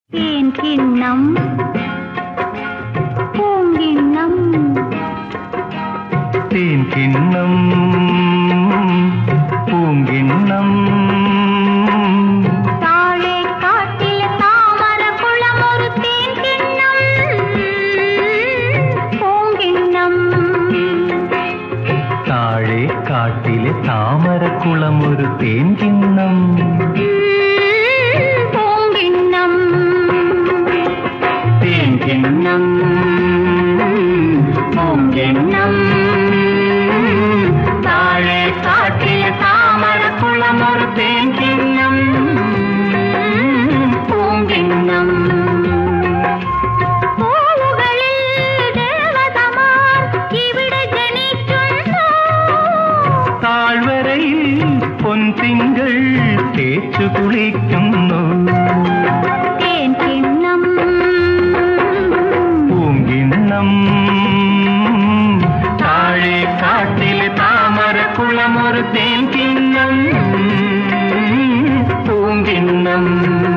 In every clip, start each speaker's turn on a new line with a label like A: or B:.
A: തേൻകിണ്ണം പൂങ്കിണ്ണം
B: തേൻകിണ്ണം പൂങ്കിണ്ണം
A: താഴെ കാട്ടിലെ താമരക്കുളമൊരു തേൻകിണ്ണം പൂങ്കിണ്ണം
B: താഴെ കാട്ടിലെ താമരക്കുളമൊരു തേൻകിണ്ണം തേൻകിണ്ണം പൂങ്കിണ്ണം താഴെ കാട്ടിലെ താമരക്കുളമൊരു തേൻകിണ്ണം പൂങ്കിണ്ണം
A: പൂവുകളിൽ ദേവതമാർ ഇവിടെ ജനിക്കുന്നു
B: താഴ്വരയിൽ പൊൻതിങ്കൾ തേച്ചു കുളിക്കുന്നു
A: തേൻകിണ്ണം
B: പൂങ്കിണ്ണം താഴെ കാട്ടിലെ താമരക്കുളമൊരു തേൻകിണ്ണം പൂങ്കിണ്ണം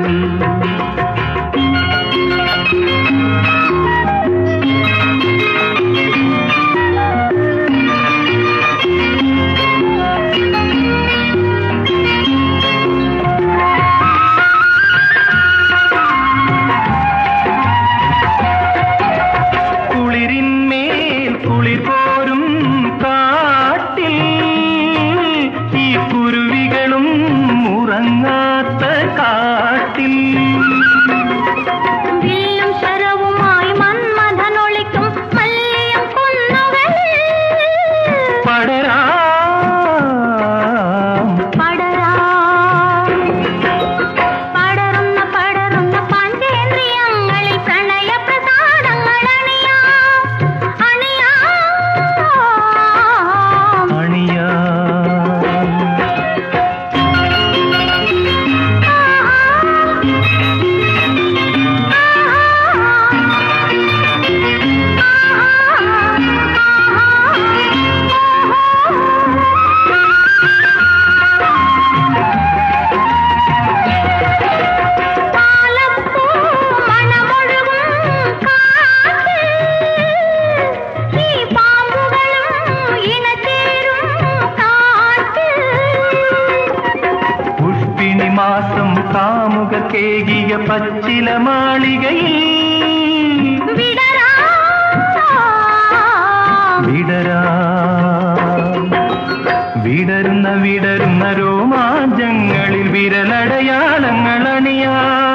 B: കുളിരിന്മേൽ കുളിർ പോരും കാട്ടിൽ ഈ കുരുവികളും ഉറങ്ങാത്ത കാട്ടിൽ
A: വില്ലും ശരവുമായി മന്മഥനൊളിക്കും മല്ലിയം കുന്നുകളിൽ
B: പടരാം
A: പടരുന്ന പഞ്ചേന്ദ്രിയങ്ങളിൽ പ്രണയ പ്രസാദങ്ങൾ
B: മാസം കാമുക കേകിയ പച്ചില മാളികയിൽ വിടരുന്ന രോമാഞ്ചങ്ങളിൽ വിരലടയാളങ്ങൾ അണിയാ